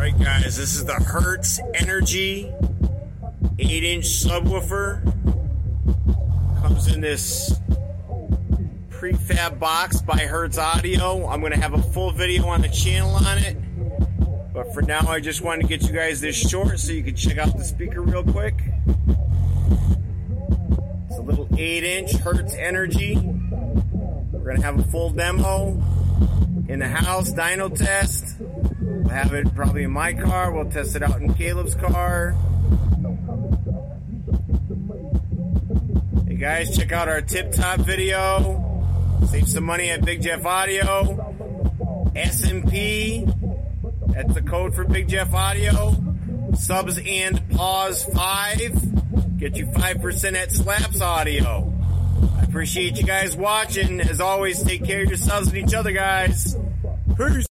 Alright guys, this is the Hertz Energy 8-inch subwoofer. Comes in this prefab box by Hertz Audio. I'm going to have a full video on the channel on it. But for now, I just wanted to get you guys this short so you can check out the speaker real quick. It's a little 8-inch Hertz Energy. We're going to have a full demo in the house, dyno test. We'll have it probably in my car. We'll test it out in Caleb's car. Hey guys, check out our tip top video. Save some money at Big Jeff Audio. SMP, that's the code for Big Jeff Audio. Subs and pause 5. Get you 5% at Slaps Audio. I appreciate you guys watching. As always, take care of yourselves and each other, guys. Peace.